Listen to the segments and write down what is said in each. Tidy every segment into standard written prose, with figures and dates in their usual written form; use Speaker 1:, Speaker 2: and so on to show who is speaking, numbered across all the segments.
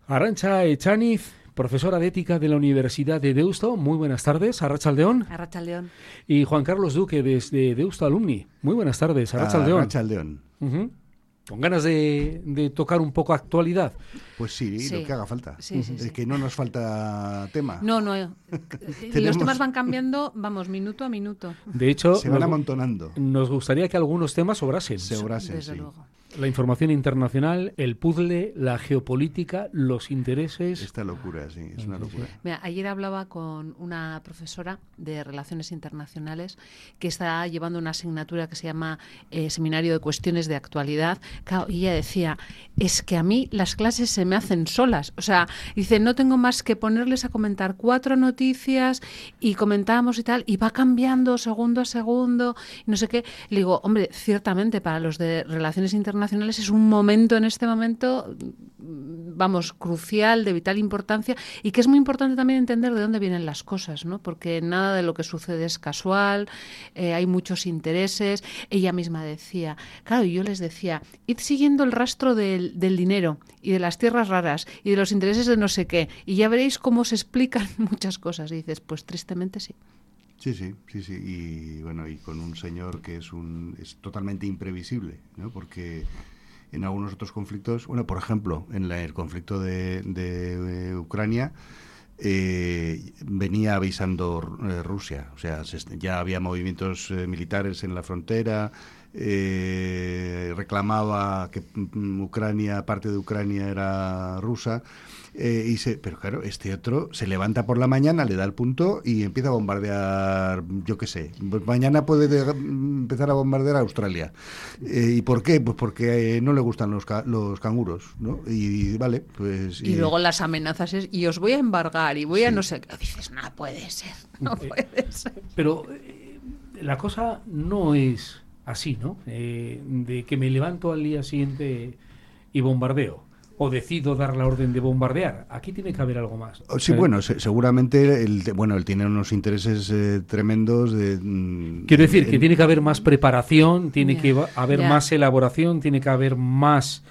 Speaker 1: Arantxa Echaniz, profesora de Ética de la Universidad de Deusto. Muy buenas tardes, Arratsaldeon.
Speaker 2: Arratsaldeon.
Speaker 1: Y Juan Carlos Duque, desde Deusto Alumni. Muy buenas tardes, Arratsaldeon.
Speaker 3: Arratsaldeon.
Speaker 1: Con ganas de tocar un poco actualidad.
Speaker 3: Pues sí, lo que haga falta.
Speaker 2: Sí.
Speaker 3: Es que no nos falta tema.
Speaker 2: No. Los temas van cambiando, vamos, minuto a minuto.
Speaker 1: De hecho,
Speaker 3: se van amontonando.
Speaker 1: Nos gustaría que algunos temas sobrasen.
Speaker 2: Desde luego.
Speaker 1: La información internacional, el puzzle, la geopolítica, los intereses.
Speaker 3: Esta locura, sí, es una locura.
Speaker 2: Mira, ayer hablaba con una profesora de Relaciones Internacionales que está llevando una asignatura que se llama Seminario de Cuestiones de Actualidad. Claro, y ella decía, es que a mí las clases se me hacen solas. O sea, dice, no tengo más que ponerles a comentar 4 noticias y comentamos y tal, y va cambiando segundo a segundo, y no sé qué. Le digo, hombre, ciertamente para los de Relaciones Internacionales es un momento en este momento, vamos, crucial, de vital importancia, y que es muy importante también entender de dónde vienen las cosas, ¿no? Porque nada de lo que sucede es casual, hay muchos intereses. Ella misma decía, claro, y yo les decía, id siguiendo el rastro del dinero y de las tierras raras y de los intereses de no sé qué, y ya veréis cómo se explican muchas cosas. Y dices, pues tristemente sí.
Speaker 3: Sí. Y bueno, y con un señor que es totalmente imprevisible, ¿no? Porque en algunos otros conflictos, bueno, por ejemplo, en el conflicto de Ucrania, venía avisando Rusia, o sea, ya había movimientos militares en la frontera, reclamaba que parte de Ucrania era rusa. Pero claro, este otro se levanta por la mañana, le da el punto y empieza a bombardear, yo qué sé, mañana puede empezar a bombardear a Australia. ¿Y por qué? Pues porque no le gustan los canguros, ¿no? Y vale, pues...
Speaker 2: Y luego las amenazas es, y os voy a embargar, y voy a no sé qué. Dices, no puede ser, no puede ser.
Speaker 1: Pero la cosa no es así, ¿no? De que me levanto al día siguiente y bombardeo. O decido dar la orden de bombardear. Aquí tiene que haber algo más.
Speaker 3: Sí, bueno, seguramente él tiene unos intereses tremendos.
Speaker 1: Quiero decir que tiene que haber más preparación, tiene que haber más elaboración, tiene que haber más...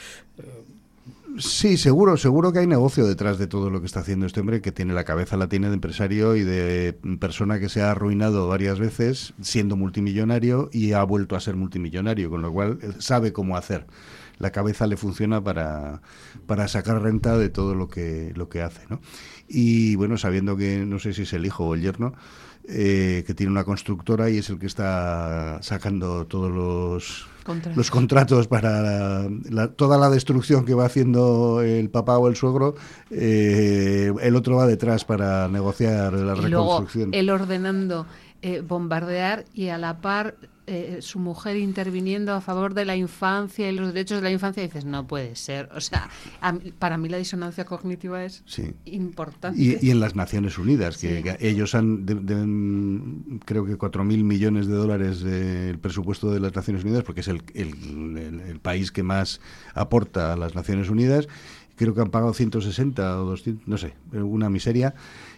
Speaker 3: Sí, seguro que hay negocio detrás de todo lo que está haciendo este hombre, que tiene la cabeza, la tiene de empresario y de persona que se ha arruinado varias veces siendo multimillonario y ha vuelto a ser multimillonario, con lo cual sabe cómo hacer. La cabeza le funciona para sacar renta de todo lo que hace, ¿no? Y bueno, sabiendo que no sé si es el hijo o el yerno, que tiene una constructora y es el que está sacando todos los contratos para toda la destrucción que va haciendo el papá o el suegro, el otro va detrás para negociar la reconstrucción.
Speaker 2: Luego, él ordenando bombardear y a la par su mujer interviniendo a favor de la infancia y los derechos de la infancia, y dices, no puede ser. O sea, para mí la disonancia cognitiva es importante.
Speaker 3: Y en las Naciones Unidas, que ellos han, creo que 4.000 millones de dólares el presupuesto de las Naciones Unidas, porque es el país que más aporta a las Naciones Unidas. Creo que han pagado 160 o 200, no sé, una miseria,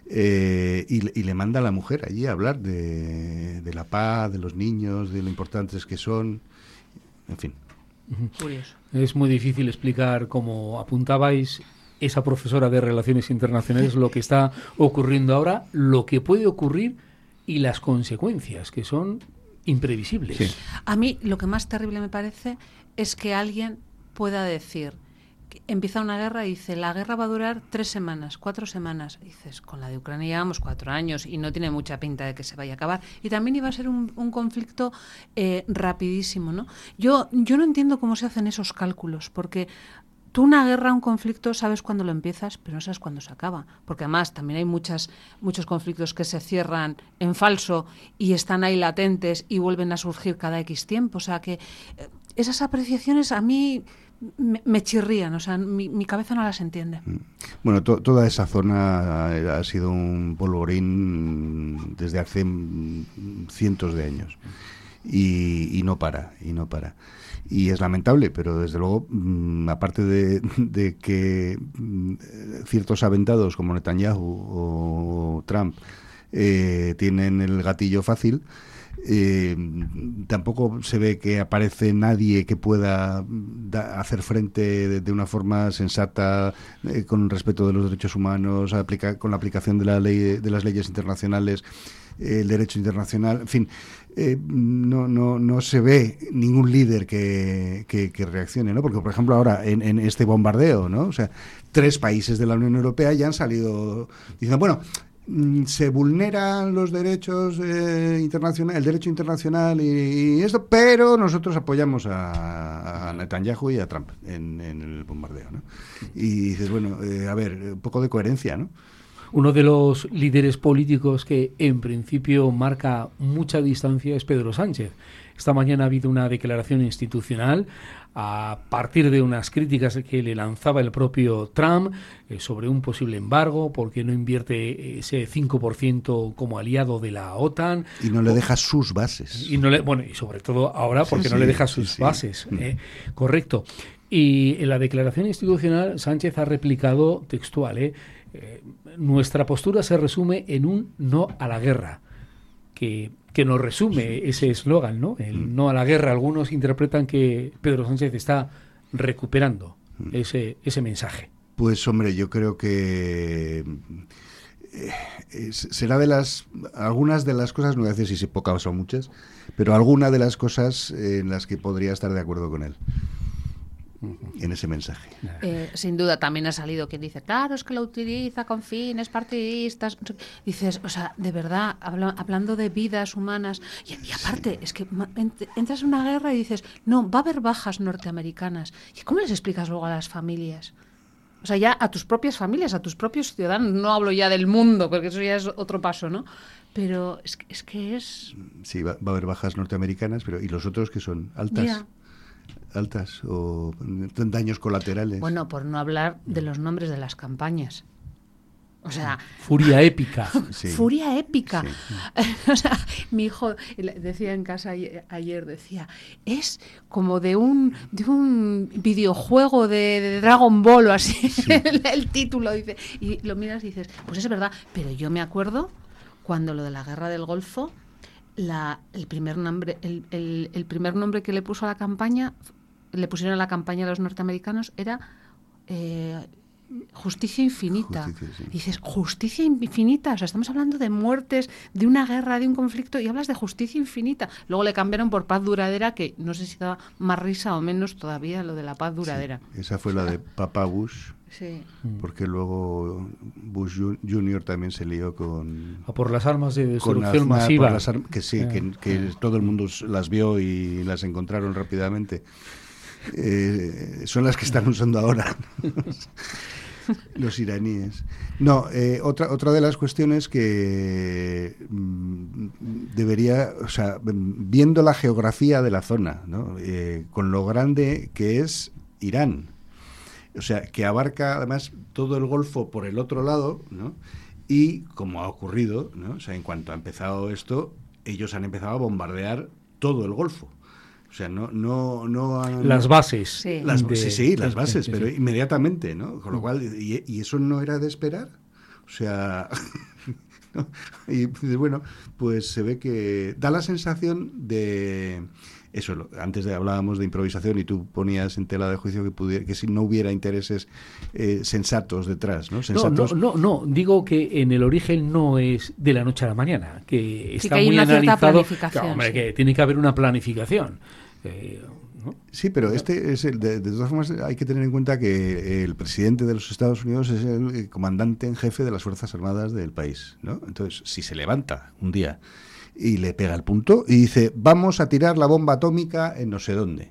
Speaker 3: y le manda a la mujer allí a hablar de la paz, de los niños, de lo importantes que son, en fin.
Speaker 2: Curioso.
Speaker 1: Es muy difícil explicar, como apuntabais, esa profesora de Relaciones Internacionales, lo que está ocurriendo ahora, lo que puede ocurrir y las consecuencias, que son imprevisibles.
Speaker 3: Sí.
Speaker 2: A mí lo que más terrible me parece es que alguien pueda decir, empieza una guerra y dice, la guerra va a durar 3 semanas, 4 semanas. Y dices, con la de Ucrania llevamos 4 años y no tiene mucha pinta de que se vaya a acabar. Y también iba a ser un conflicto rapidísimo, ¿no? Yo no entiendo cómo se hacen esos cálculos, porque tú una guerra, un conflicto, sabes cuándo lo empiezas, pero no sabes cuándo se acaba. Porque además también hay muchos conflictos que se cierran en falso y están ahí latentes y vuelven a surgir cada X tiempo. O sea que esas apreciaciones a mí me chirrían, o sea, mi cabeza no las entiende.
Speaker 3: Bueno, toda esa zona ha sido un polvorín desde hace cientos de años y no para. Y es lamentable, pero desde luego, aparte de que ciertos aventados como Netanyahu o Trump tienen el gatillo fácil, Tampoco se ve que aparece nadie que pueda hacer frente de una forma sensata con respeto de los derechos humanos, con la aplicación de la ley, de las leyes internacionales, el derecho internacional, en fin, no se ve ningún líder que reaccione, ¿no? Porque, por ejemplo, ahora en este bombardeo, ¿no? O sea, 3 países de la Unión Europea ya han salido diciendo, bueno, se vulneran los derechos internacionales, el derecho internacional y esto, pero nosotros apoyamos a Netanyahu y a Trump en el bombardeo, ¿no? Y dices, bueno, a ver, un poco de coherencia, ¿no?
Speaker 1: Uno de los líderes políticos que en principio marca mucha distancia es Pedro Sánchez. Esta mañana ha habido una declaración institucional a partir de unas críticas que le lanzaba el propio Trump sobre un posible embargo, porque no invierte ese 5% como aliado de la OTAN.
Speaker 3: Y no le deja sus bases.
Speaker 1: Y sobre todo ahora porque no le deja sus bases. Correcto. Y en la declaración institucional Sánchez ha replicado textual, nuestra postura se resume en un no a la guerra, que nos resume ese eslogan, ¿no? El no a la guerra. Algunos interpretan que Pedro Sánchez está recuperando ese mensaje.
Speaker 3: Pues hombre, yo creo que será algunas de las cosas, no voy a decir si pocas o muchas, pero alguna de las cosas en las que podría estar de acuerdo con él. En ese mensaje.
Speaker 2: Sin duda también ha salido quien dice, claro, es que lo utiliza con fines partidistas. Dices, o sea, de verdad, hablando de vidas humanas, y aparte, es que entras en una guerra y dices, no, va a haber bajas norteamericanas. ¿Y cómo les explicas luego a las familias? O sea, ya a tus propias familias, a tus propios ciudadanos, no hablo ya del mundo, porque eso ya es otro paso, ¿no? Pero es que es...
Speaker 3: Sí, va a haber bajas norteamericanas, pero ¿y los otros que son? ¿Altas?
Speaker 2: Yeah.
Speaker 3: ¿Altas o daños colaterales?
Speaker 2: Bueno, por no hablar de los nombres de las campañas. O sea...
Speaker 1: Furia épica.
Speaker 2: Sí. Furia épica. Sí. O sea, mi hijo decía en casa ayer, decía, es como de un videojuego de Dragon Ball o así, sí. el título, dice. Y lo miras y dices, pues es verdad, pero yo me acuerdo cuando lo de la guerra del Golfo, el primer nombre que le puso a la campaña, le pusieron a la campaña a los norteamericanos era justicia infinita. Sí. Dices, justicia infinita, o sea, estamos hablando de muertes, de una guerra, de un conflicto, y hablas de justicia infinita. Luego le cambiaron por paz duradera, que no sé si daba más risa o menos todavía lo de la paz duradera.
Speaker 3: Sí, esa fue la de Papá Bush.
Speaker 2: Sí.
Speaker 3: Porque luego Bush Jr. también se lió con...
Speaker 1: por las armas de destrucción masiva.
Speaker 3: Que todo el mundo las vio y las encontraron rápidamente. Son las que están usando ahora los iraníes. No, otra de las cuestiones que debería, o sea, viendo la geografía de la zona, ¿no? Con lo grande que es Irán, o sea, que abarca además todo el Golfo por el otro lado, ¿no? Y como ha ocurrido, ¿no? O sea, en cuanto ha empezado esto, ellos han empezado a bombardear todo el Golfo. O sea, no han...
Speaker 1: Las bases.
Speaker 3: Sí, las bases, pero inmediatamente, ¿no? Con lo cual, ¿y eso no era de esperar? O sea... ¿no? Y bueno, pues se ve que da la sensación de... Eso, antes hablábamos de improvisación y tú ponías en tela de juicio que si no hubiera intereses sensatos detrás, ¿no? Sensatos.
Speaker 1: No, digo que en el origen no es de la noche a la mañana, que está muy
Speaker 2: analizado.
Speaker 1: Que tiene que haber una planificación. ¿No?
Speaker 3: Sí, pero de todas formas hay que tener en cuenta que el presidente de los Estados Unidos es el comandante en jefe de las Fuerzas Armadas del país, ¿no? Entonces, si se levanta un día y le pega el punto y dice, vamos a tirar la bomba atómica en no sé dónde.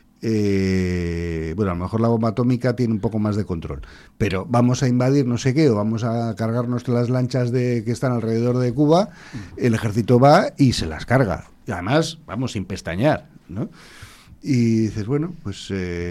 Speaker 3: Bueno, a lo mejor la bomba atómica tiene un poco más de control, pero vamos a invadir no sé qué, o vamos a cargarnos las lanchas que están alrededor de Cuba, el ejército va y se las carga. Y además, vamos, sin pestañear, ¿no? Y dices, bueno, pues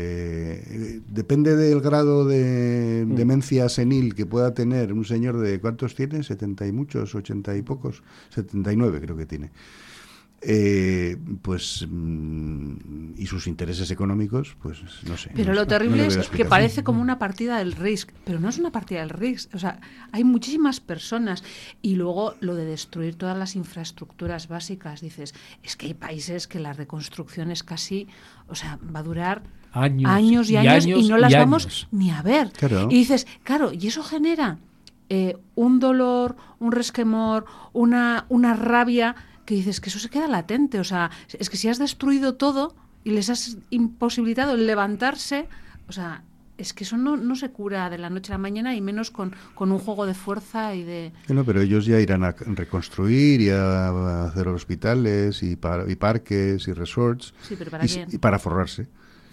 Speaker 3: depende del grado de demencia senil que pueda tener un señor de, ¿cuántos tiene? 70 y muchos, 80 y pocos, 79 creo que tiene. y sus intereses económicos, pues no sé.
Speaker 2: Pero
Speaker 3: no
Speaker 2: lo
Speaker 3: sé,
Speaker 2: terrible
Speaker 3: no
Speaker 2: es que parece como una partida del Risk, pero no es una partida del Risk. O sea, hay muchísimas personas y luego lo de destruir todas las infraestructuras básicas, dices, es que hay países que la reconstrucción es casi, o sea, va a durar años y no las vamos ni a ver.
Speaker 3: Claro.
Speaker 2: Y dices, claro, y eso genera un dolor, un resquemor, una rabia, que dices que eso se queda latente. O sea, es que si has destruido todo y les has imposibilitado el levantarse, o sea, es que eso no se cura de la noche a la mañana, y menos con un juego de fuerza y de...
Speaker 3: No, pero ellos ya irán a reconstruir y a hacer hospitales y parques y resorts.
Speaker 2: Sí, pero ¿para qué?
Speaker 3: Y para forrarse.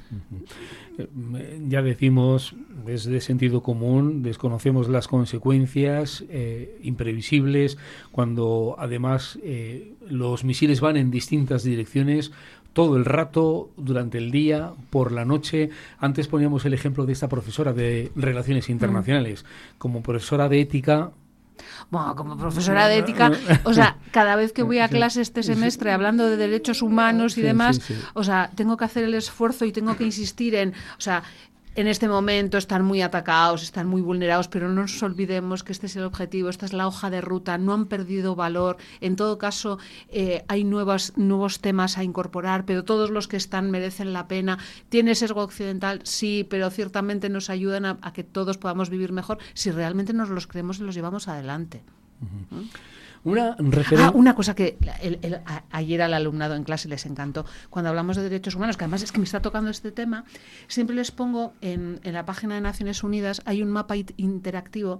Speaker 1: Ya decimos, es de sentido común, desconocemos las consecuencias imprevisibles, cuando además los misiles van en distintas direcciones todo el rato, durante el día, por la noche. Antes poníamos el ejemplo de esta profesora de Relaciones Internacionales. Como profesora de ética...
Speaker 2: Bueno, como profesora de ética, o sea, cada vez que voy a clase este semestre hablando de derechos humanos y demás, o sea, tengo que hacer el esfuerzo y tengo que insistir en, o sea, en este momento están muy atacados, están muy vulnerados, pero no nos olvidemos que este es el objetivo, esta es la hoja de ruta, no han perdido valor. En todo caso, hay nuevos temas a incorporar, pero todos los que están merecen la pena. ¿Tiene sesgo occidental? Sí, pero ciertamente nos ayudan a que todos podamos vivir mejor si realmente nos los creemos y los llevamos adelante.
Speaker 1: Uh-huh. Una
Speaker 2: cosa que ayer al alumnado en clase les encantó, cuando hablamos de derechos humanos, que además es que me está tocando este tema, siempre les pongo en la página de Naciones Unidas, hay un mapa interactivo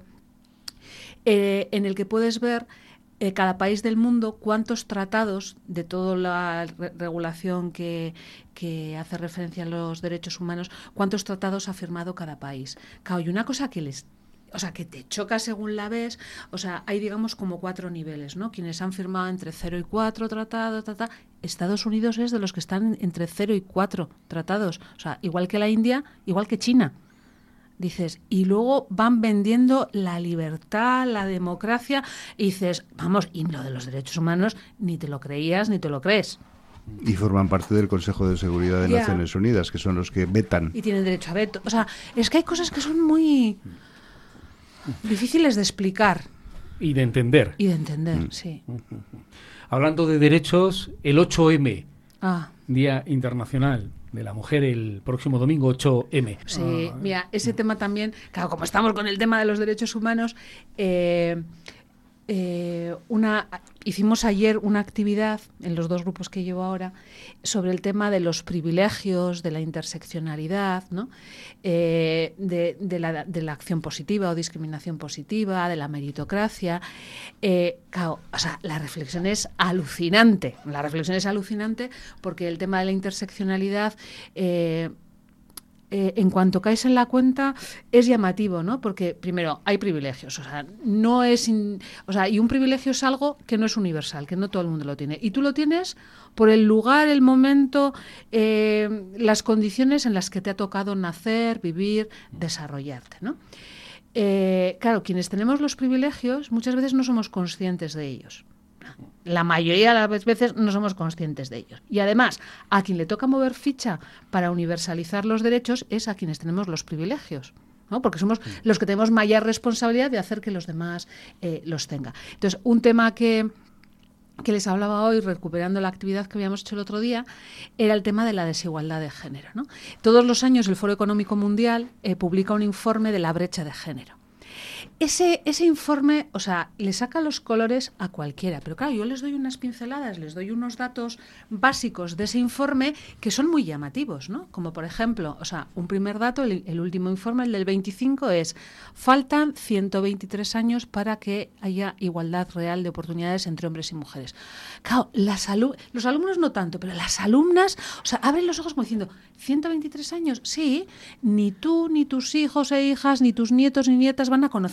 Speaker 2: en el que puedes ver cada país del mundo cuántos tratados de toda la regulación que hace referencia a los derechos humanos, cuántos tratados ha firmado cada país. Claro, y una cosa que que te choca según la ves, o sea, hay digamos como 4 niveles, ¿no? Quienes han firmado entre 0 y 4 tratados, Estados Unidos es de los que están entre 0 y 4 tratados, o sea, igual que la India, igual que China. Dices, y luego van vendiendo la libertad, la democracia, y dices, vamos, y lo de los derechos humanos ni te lo creías ni te lo crees.
Speaker 3: Y forman parte del Consejo de Seguridad de Naciones Unidas, que son los que vetan.
Speaker 2: Y tienen derecho a veto. O sea, es que hay cosas que son muy difíciles de explicar.
Speaker 1: Y de entender.
Speaker 2: Sí.
Speaker 1: Hablando de derechos, el 8M, Día Internacional de la Mujer, el próximo domingo, 8M.
Speaker 2: Sí, mira, ese tema también, claro, como estamos con el tema de los derechos humanos, hicimos ayer una actividad en los 2 grupos que llevo ahora sobre el tema de los privilegios, de la interseccionalidad, ¿no? de la acción positiva o discriminación positiva, de la meritocracia. Claro, o sea, la reflexión es alucinante. Porque el tema de la interseccionalidad... en cuanto caes en la cuenta es llamativo, ¿no? Porque primero hay privilegios, o sea, y un privilegio es algo que no es universal, que no todo el mundo lo tiene, y tú lo tienes por el lugar, el momento, las condiciones en las que te ha tocado nacer, vivir, desarrollarte, ¿no? Claro, quienes tenemos los privilegios muchas veces no somos conscientes de ellos. La mayoría de las veces no somos conscientes de ellos. Y además, a quien le toca mover ficha para universalizar los derechos es a quienes tenemos los privilegios, ¿no? Porque somos los que tenemos mayor responsabilidad de hacer que los demás los tengan. Entonces, un tema que les hablaba hoy, recuperando la actividad que habíamos hecho el otro día, era el tema de la desigualdad de género, ¿no? Todos los años el Foro Económico Mundial publica un informe de la brecha de género. Ese informe, o sea, le saca los colores a cualquiera, pero claro, yo les doy unas pinceladas, les doy unos datos básicos de ese informe que son muy llamativos, ¿no? Como por ejemplo, o sea, un primer dato, el último informe, el del 25, es: faltan 123 años para que haya igualdad real de oportunidades entre hombres y mujeres. Claro, los alumnos no tanto, pero las alumnas, o sea, abren los ojos como diciendo, ¿123 años? Sí, ni tú, ni tus hijos e hijas, ni tus nietos ni nietas van a conocer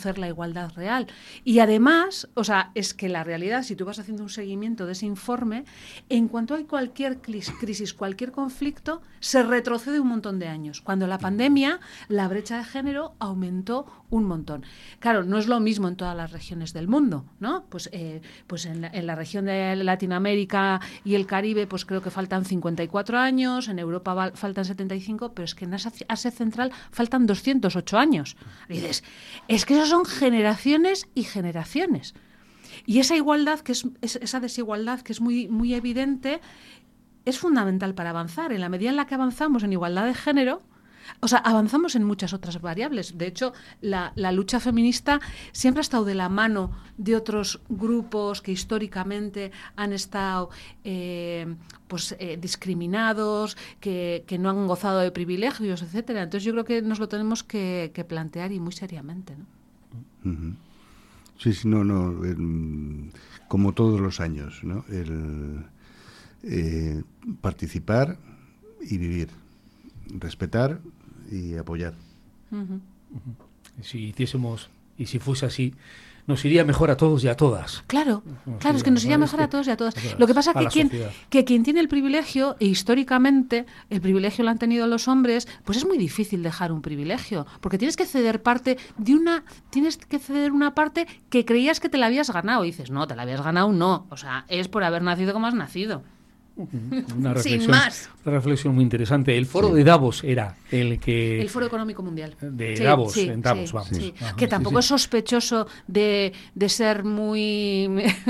Speaker 2: conocer la igualdad real. Y además, o sea, es que la realidad, si tú vas haciendo un seguimiento de ese informe, en cuanto hay cualquier crisis, cualquier conflicto, se retrocede un montón de años. Cuando la pandemia, la brecha de género aumentó un montón. Claro, no es lo mismo en todas las regiones del mundo, ¿no? Pues en la región de Latinoamérica y el Caribe, pues creo que faltan 54 años, en Europa faltan 75, pero es que en Asia Central faltan 208 años. Y dices, es que eso son generaciones y generaciones. Y esa igualdad, esa desigualdad que es muy, muy evidente, es fundamental para avanzar. En la medida en la que avanzamos en igualdad de género, o sea, avanzamos en muchas otras variables. De hecho, la lucha feminista siempre ha estado de la mano de otros grupos que históricamente han estado discriminados, que no han gozado de privilegios, etcétera. Entonces yo creo que nos lo tenemos que plantear y muy seriamente, ¿no?
Speaker 3: Uh-huh. Sí, como todos los años, ¿no? Participar y vivir, respetar y apoyar.
Speaker 2: Uh-huh.
Speaker 1: Si hiciésemos, y si fuese así, nos iría mejor a todos y a todas.
Speaker 2: Claro, es que nos iría mejor a todos y a todas. Lo que pasa es que quien tiene el privilegio, e históricamente el privilegio lo han tenido los hombres, pues es muy difícil dejar un privilegio, porque tienes que ceder una parte que creías que te la habías ganado, y dices, no, te la habías ganado, no, o sea, es por haber nacido como has nacido.
Speaker 1: Una reflexión,
Speaker 2: sin más.
Speaker 1: Una reflexión muy interesante. El foro de Davos era el
Speaker 2: Foro Económico Mundial
Speaker 1: de Davos, en Davos, vamos.
Speaker 2: Sí. Que tampoco es sospechoso de ser muy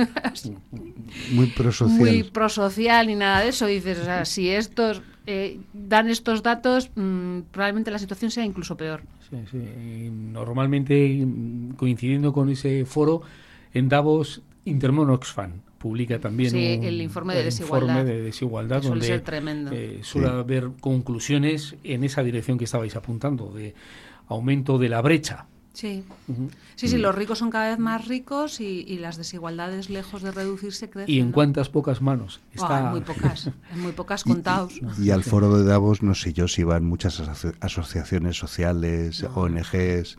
Speaker 3: muy
Speaker 2: prosocial ni nada de eso. Dices, o sea, si estos dan estos datos, probablemente la situación sea incluso peor.
Speaker 1: Sí. Y normalmente, coincidiendo con ese foro, en Davos, Intermon Oxfam publica también
Speaker 2: el informe de desigualdad
Speaker 1: donde
Speaker 2: suele ser tremendo.
Speaker 1: Suele haber conclusiones en esa dirección que estabais apuntando, de aumento de la brecha.
Speaker 2: Sí. Uh-huh. Sí, los ricos son cada vez más ricos y las desigualdades, lejos de reducirse, crecen.
Speaker 1: ¿Y en cuántas pocas manos está?
Speaker 2: En muy pocas contados.
Speaker 3: Y al foro de Davos, no sé yo si van muchas asociaciones sociales, ONGs,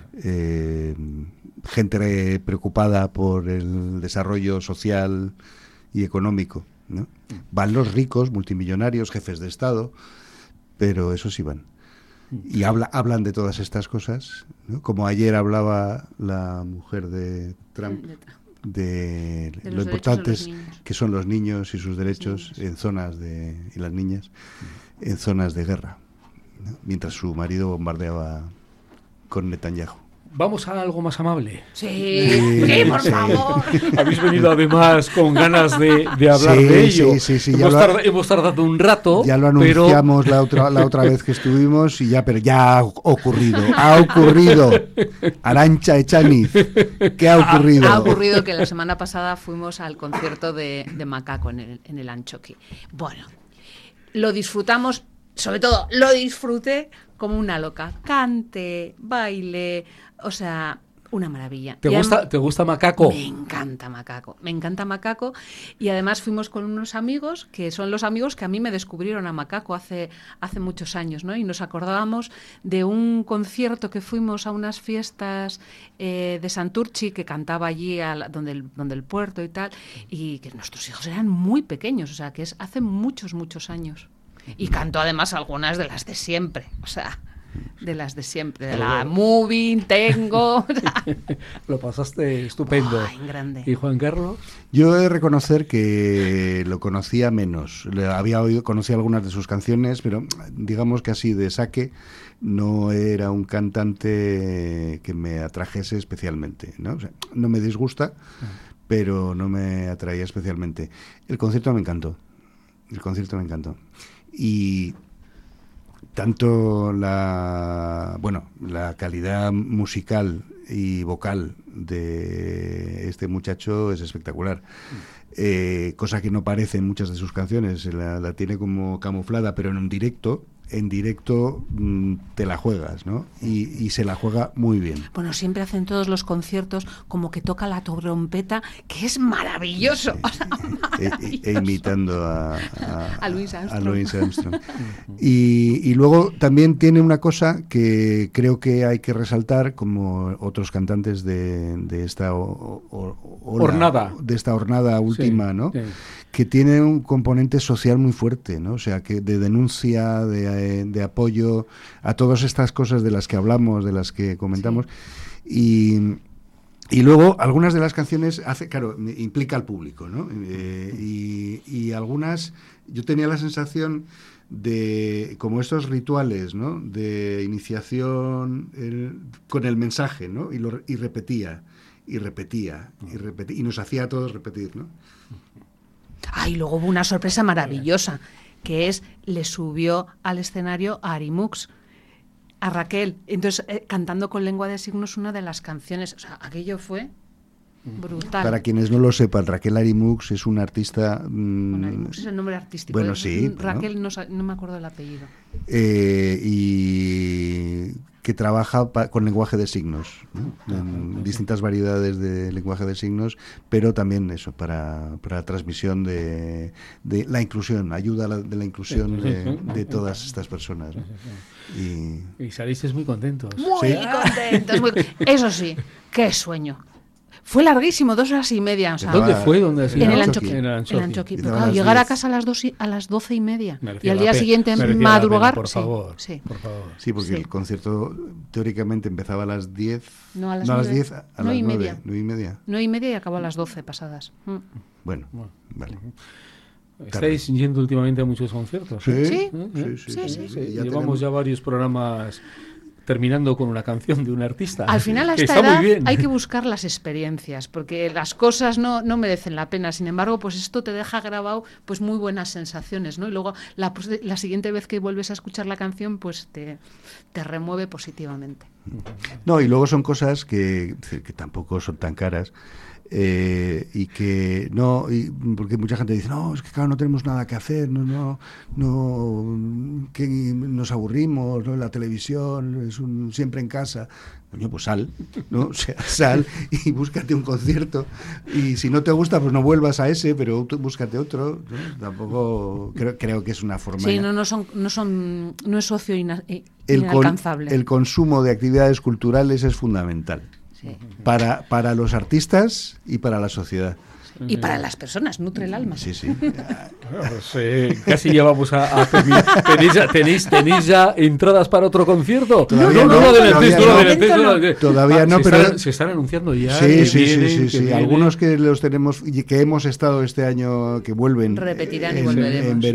Speaker 3: gente preocupada por el desarrollo social y económico, ¿no? Van los ricos, multimillonarios, jefes de Estado, pero eso sí van. Y hablan de todas estas cosas, ¿no? Como ayer hablaba la mujer de Trump de lo importantes que son los niños y sus derechos en zonas y las niñas en zonas de guerra, ¿no? Mientras su marido bombardeaba con Netanyahu.
Speaker 1: Vamos a algo más amable.
Speaker 2: Sí, por favor.
Speaker 1: Habéis venido además con ganas de hablar de ello.
Speaker 3: Sí.
Speaker 1: Hemos tardado un rato.
Speaker 3: Ya lo anunciamos la otra vez que estuvimos pero ya ha ocurrido. Arantxa Echaniz, ¿qué ha ocurrido?
Speaker 2: Ha ocurrido que la semana pasada fuimos al concierto de Macaco en el Antxoki. Bueno, lo disfrutamos, sobre todo lo disfruté como una loca. Cante, baile, o sea, una maravilla.
Speaker 1: ¿Te gusta Macaco?
Speaker 2: Me encanta Macaco. Y además fuimos con unos amigos, que son los amigos que a mí me descubrieron a Macaco hace muchos años, ¿no? Y nos acordábamos de un concierto que fuimos a unas fiestas de Santurchi, que cantaba allí donde el puerto y tal, y que nuestros hijos eran muy pequeños, o sea, que es hace muchos años. Y cantó además algunas de las de siempre, o sea, de la Moving, Tengo.
Speaker 1: Lo pasaste estupendo.
Speaker 2: En grande.
Speaker 1: ¿Y Juan Carlos?
Speaker 3: Yo he de reconocer que lo conocía menos. Conocía algunas de sus canciones, pero digamos que así de saque no era un cantante que me atrajese especialmente, ¿no? O sea, no me disgusta, pero no me atraía especialmente. El concierto me encantó. Y tanto la calidad musical y vocal de este muchacho es espectacular, cosa que no parece en muchas de sus canciones. La tiene como camuflada, pero en un directo en directo te la juegas, ¿no? Y se la juega muy bien.
Speaker 2: Bueno, siempre hacen todos los conciertos como que toca la trompeta, que es maravilloso. O sea, maravilloso.
Speaker 3: Imitando a
Speaker 2: Louis Armstrong.
Speaker 3: A Louis Armstrong. Y luego también tiene una cosa que creo que hay que resaltar, como otros cantantes de esta
Speaker 1: hornada
Speaker 3: última,
Speaker 1: sí,
Speaker 3: ¿no?
Speaker 1: Sí.
Speaker 3: Que tiene un componente social muy fuerte, ¿no? O sea, que de denuncia, de apoyo a todas estas cosas de las que hablamos, de las que comentamos. Sí. Y luego, algunas de las canciones implica al público, ¿no? Y algunas, yo tenía la sensación de, como estos rituales, ¿no? De iniciación con el mensaje, ¿no? Y repetía, y nos hacía a todos repetir, ¿no?
Speaker 2: Y luego hubo una sorpresa maravillosa, que es, le subió al escenario a Arimux, a Raquel, entonces cantando con lengua de signos una de las canciones. O sea, aquello fue brutal.
Speaker 3: Para quienes no lo sepan, Raquel Arimux es una artista...
Speaker 2: Bueno, Arimux es el nombre artístico.
Speaker 3: Bueno, sí.
Speaker 2: Raquel no me acuerdo del apellido.
Speaker 3: Y que trabaja con lenguaje de signos, ¿no? En distintas variedades de lenguaje de signos, pero también eso, para transmisión de la inclusión, ayuda de la inclusión de todas estas personas, ¿no?
Speaker 1: Y salisteis muy contentos.
Speaker 2: Muy contentos. Eso sí, qué sueño. Fue larguísimo, 2 horas y media. O sea,
Speaker 1: ¿Dónde fue?
Speaker 2: En el Anchoqui. Pero claro, llegar a casa a las 12:30 y al día siguiente madrugar.
Speaker 1: Por favor.
Speaker 2: Sí,
Speaker 3: sí, porque el concierto teóricamente empezaba a las 10.
Speaker 2: No, a las 10, a las 9 y media.
Speaker 3: 9:30
Speaker 2: y acabó a las 12 pasadas.
Speaker 3: Bueno, vale.
Speaker 1: ¿Estáis yendo últimamente a muchos conciertos?
Speaker 3: Sí.
Speaker 1: Llevamos ya varios programas terminando con una canción de un artista.
Speaker 2: Al final, a esta edad hay que buscar las experiencias, porque las cosas no merecen la pena. Sin embargo, pues esto te deja grabado pues muy buenas sensaciones, ¿no? Y luego la siguiente vez que vuelves a escuchar la canción, pues te remueve positivamente.
Speaker 3: No, y luego son cosas que tampoco son tan caras. Y que no, porque mucha gente dice, no, es que claro, no tenemos nada que hacer, no que nos aburrimos, ¿no? La televisión es siempre en casa. Coño, pues sal, ¿no? O sea, sal y búscate un concierto, y si no te gusta, pues no vuelvas a ese, pero búscate otro, ¿no? Tampoco creo que es una forma.
Speaker 2: Sí, no es ocio inalcanzable.
Speaker 3: El consumo de actividades culturales es fundamental. Sí. Para los artistas y para la sociedad.
Speaker 2: Y para las personas, nutre el alma.
Speaker 3: Sí.
Speaker 1: Casi ya vamos a terminar. ¿Tenéis ya entradas para otro concierto?
Speaker 3: Todavía no, pero
Speaker 1: se están anunciando ya.
Speaker 3: Sí. Algunos que los tenemos y que hemos estado este año, que vuelven.
Speaker 2: Repetirán y volveremos.
Speaker 3: En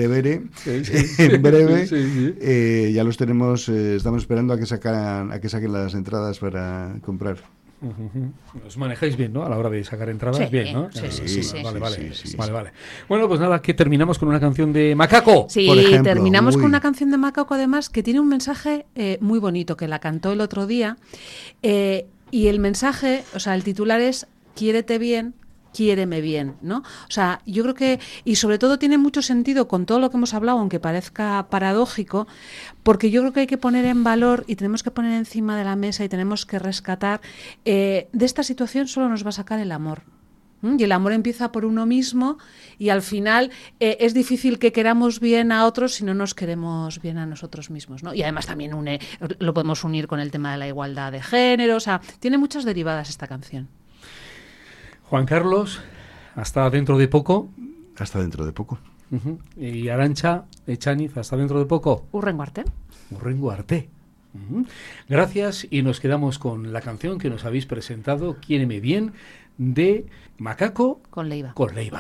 Speaker 3: breve. Ya los tenemos. Estamos esperando a que saquen las entradas para comprar.
Speaker 1: Os manejáis bien, ¿no? A la hora de sacar entradas,
Speaker 2: sí,
Speaker 1: bien, ¿no?
Speaker 2: Sí.
Speaker 1: Vale. Bueno, pues nada, que terminamos con una canción de Macaco.
Speaker 2: Sí,
Speaker 3: por ejemplo.
Speaker 2: Terminamos con una canción de Macaco, además, que tiene un mensaje muy bonito, que la cantó el otro día. Y el mensaje, o sea, el titular es "Quiérete bien, quiéreme bien", ¿no? O sea, yo creo que, y sobre todo tiene mucho sentido con todo lo que hemos hablado, aunque parezca paradójico, porque yo creo que hay que poner en valor y tenemos que poner encima de la mesa y tenemos que rescatar, de esta situación solo nos va a sacar el amor. Y el amor empieza por uno mismo, y al final es difícil que queramos bien a otros si no nos queremos bien a nosotros mismos, ¿no? Y además también lo podemos unir con el tema de la igualdad de género, o sea, tiene muchas derivadas esta canción.
Speaker 3: Juan Carlos, hasta dentro de poco.
Speaker 1: Hasta dentro de poco.
Speaker 3: Y Arantxa Echaniz, hasta dentro de poco.
Speaker 2: Hurrengo arte.
Speaker 3: Hurrengo arte. Gracias, y nos quedamos con la canción que nos habéis presentado, Quiéreme bien, de Macaco
Speaker 2: con Leiva.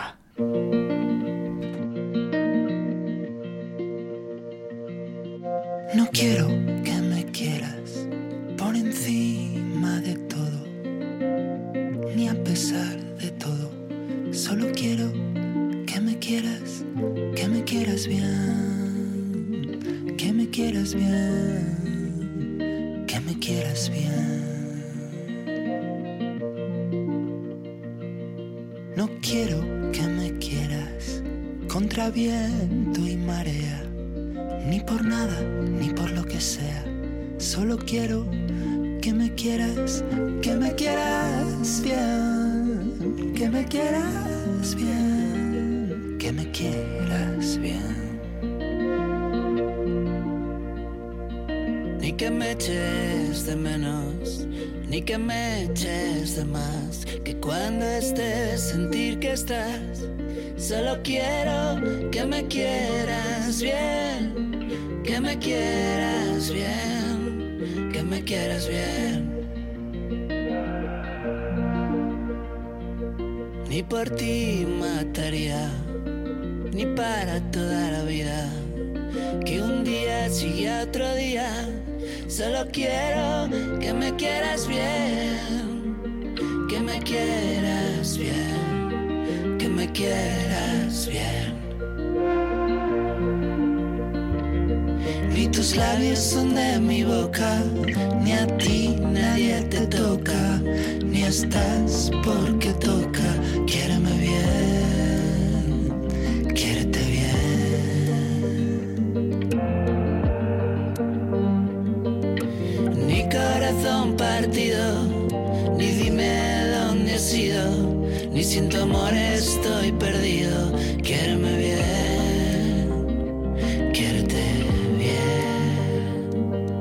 Speaker 4: No quiero que me quieras por encima de todo, ni a pesar de todo. Solo quiero que me quieras bien, que me quieras bien, que me quieras bien. No quiero que me quieras contra viento y marea, ni por nada, ni por lo que sea. Solo quiero que me quieras bien, que me quieras bien, que me quieras bien. Ni que me eches de menos, ni que me eches de más, que cuando estés sentir que estás. Solo quiero que me quieras bien, que me quieras bien, que me quieras bien. Ni por ti mataría, ni para toda la vida, que un día sigue a otro día. Solo quiero que me quieras bien, que me quieras bien, que me quieras bien. Ni tus labios son de mi boca, ni a ti nadie te toca, ni estás porque toca. Quiéreme bien, quiérete bien. Ni corazón partido, ni dime dónde has ido, ni sin tu amor estoy perdido. Quiéreme bien, quiérete bien.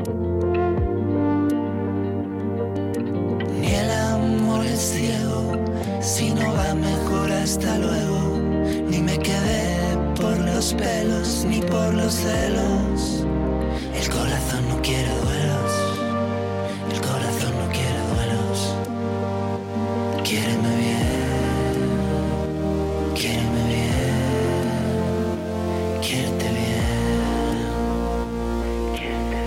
Speaker 4: Ni el amor es ciego, si no va mejor hasta luego. Ni me quedé por los pelos, ni por los celos. El corazón no quiere duelos, el corazón no quiere duelos. Quiéreme bien, quiéreme bien, quiérete bien, quiérete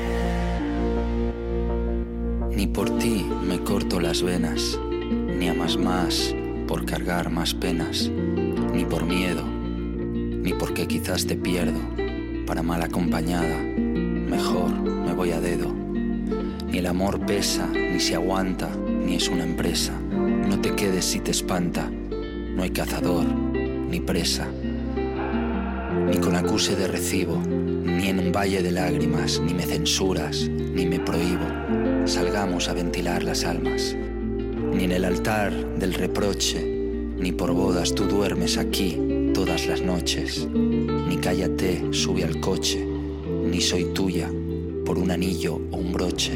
Speaker 4: bien. Ni por ti me corto las venas, ni amas más por cargar más penas, ni por miedo, ni porque quizás te pierdo. Para mal acompañada, mejor me voy a dedo. Ni el amor pesa, ni se aguanta, ni es una empresa. No te quedes si te espanta, no hay cazador, ni presa. Ni con acuse de recibo, ni en un valle de lágrimas, ni me censuras, ni me prohíbo. Salgamos a ventilar las almas. Ni en el altar del reproche, ni por bodas tú duermes aquí todas las noches. Ni cállate, sube al coche, ni soy tuya por un anillo o un broche.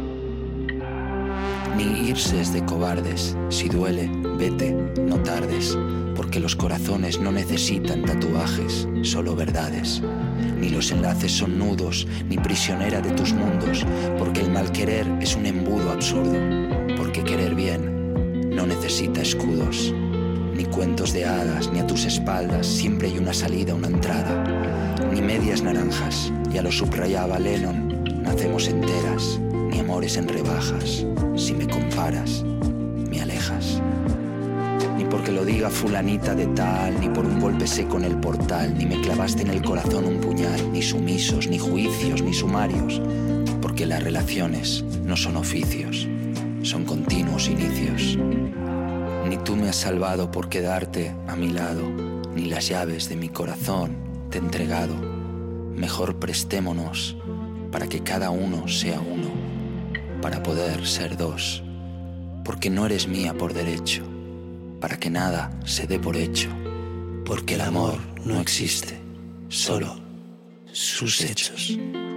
Speaker 4: Ni irse es de cobardes, si duele, vete, no tardes, porque los corazones no necesitan tatuajes, solo verdades. Ni los enlaces son nudos, ni prisionera de tus mundos, porque el mal querer es un embudo absurdo, porque querer bien no necesita escudos. Ni cuentos de hadas, ni a tus espaldas siempre hay una salida, una entrada. Ni medias naranjas, ya lo subrayaba Lennon, nacemos enteras, ni amores en rebajas. Si me comparas, me alejas. Ni porque lo diga fulanita de tal, ni por un golpe seco en el portal, ni me clavaste en el corazón un puñal, ni sumisos, ni juicios, ni sumarios, porque las relaciones no son oficios, son continuos inicios. Ni tú me has salvado por quedarte a mi lado, ni las llaves de mi corazón te he entregado. Mejor prestémonos para que cada uno sea uno, para poder ser dos, porque no eres mía por derecho, para que nada se dé por hecho, porque el amor no existe, solo sus hechos.